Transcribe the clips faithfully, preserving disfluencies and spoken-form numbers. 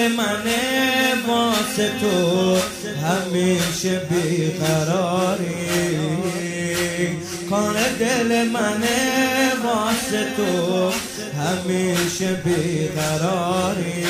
دل منه واسه تو همیشه بیقراری، کار دل منه واسه تو همیشه بیقراری.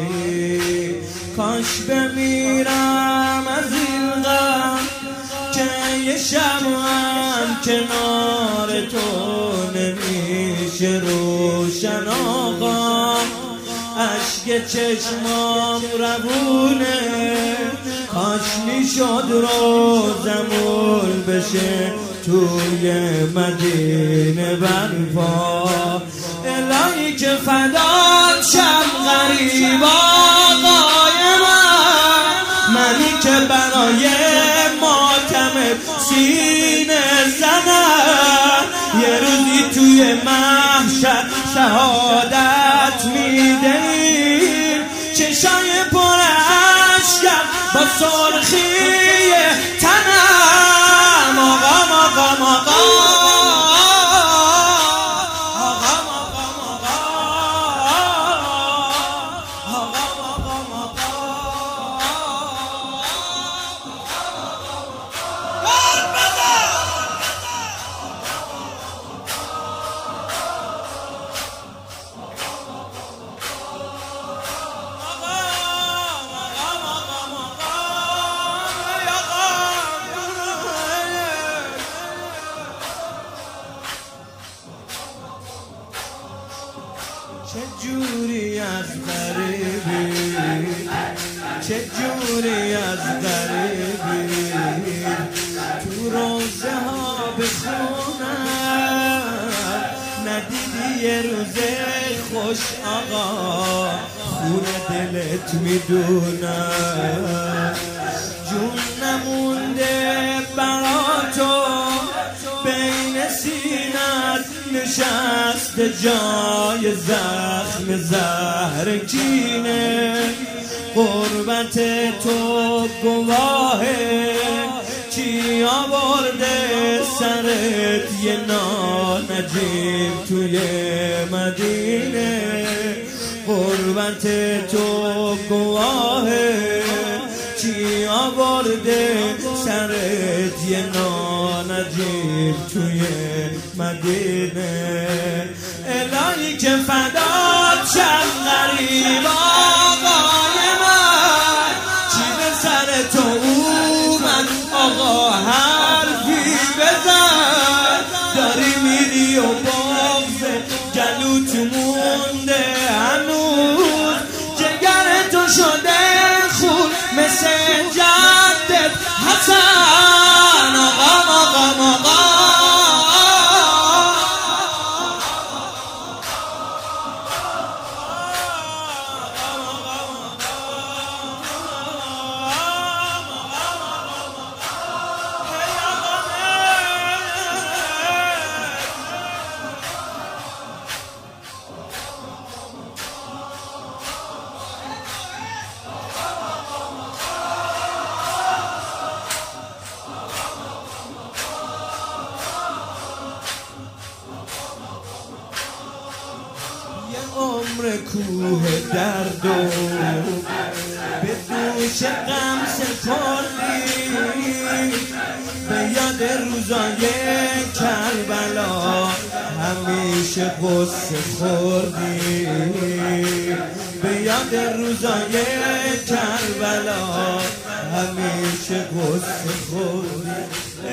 کاش بمیرم از این غم که یه شبم کنار تو نمیشه روشن آقا. اشک چشمام روونه، کاش میشد روزمون بشه توی مدینه برپا. الهی که فدات شم غریب آقای من، منی که برای ماتم سینه زنم یه روزی توی محشر شهادت میدهیم. چشای پر اشکم با سرخی تنم آقا آقا آقا چه جوری از غریبی، چه جوری از غریبی تو روزه ها بخونم. ندیدی یه روزه خوش آقا، خون دلت میدونم. جون نمونده برا تو بین سینت نشست جای زخم زهر کینه. قربت تو گواهه چی آورده سرت یه نانجیم توی مدینه. قربت تو گواهه چی آورده سرت یه نانجیم توی مدینه. الهی که فدات شم غریب آقای من، چی به سر تو اومد آقا حرفی بزن. داری میری و بغض گلوت مونده هنوز، جگر تو شده خون مثل جدت حسن آقا آقا آقا. عمر کوه درد و به دوش غم سپردی، به یاد روزای کربلا همیشه غصه خوردی. به یاد روزای کربلا همیشه غصه خوردی.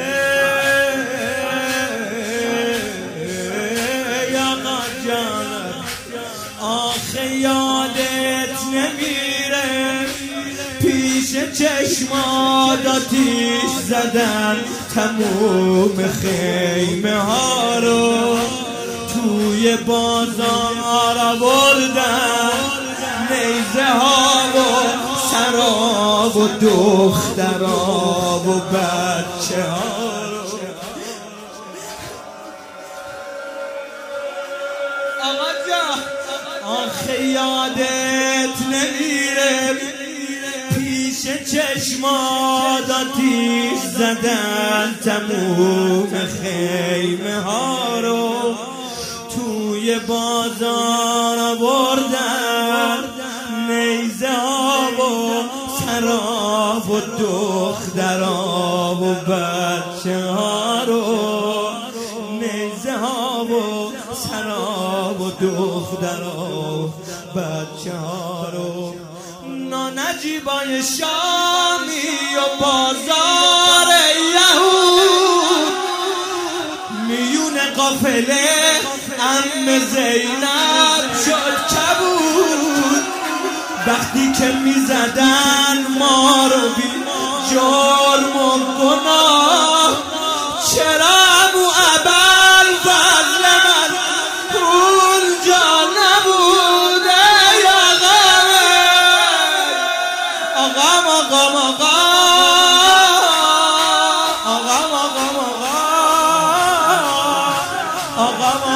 آخه یادت نمیره پیش چشمات آتیش زدن تموم خیمه ها رو. توی بازار آوردن نیزه ها و سراب و دخترها و بچه ها رو. آقا جان آخه یادت نمیره پیش چشمات آتیش زدن تموم خیمه ها رو. توی بازار آوردن نیزه ها دخترا و بچه ها رو، نیزه ها و سرا و دخترا و بچه ها رو، نانجیبای شامی و بازار یهود، میون قافله عم زینب شد کبود. وقتی که میزدن ما رو بی جرم و گناه، چرا ابو ابوالفضل من اونجا نبوده؟ آقام آقام آقام آقام آقام آقام آقام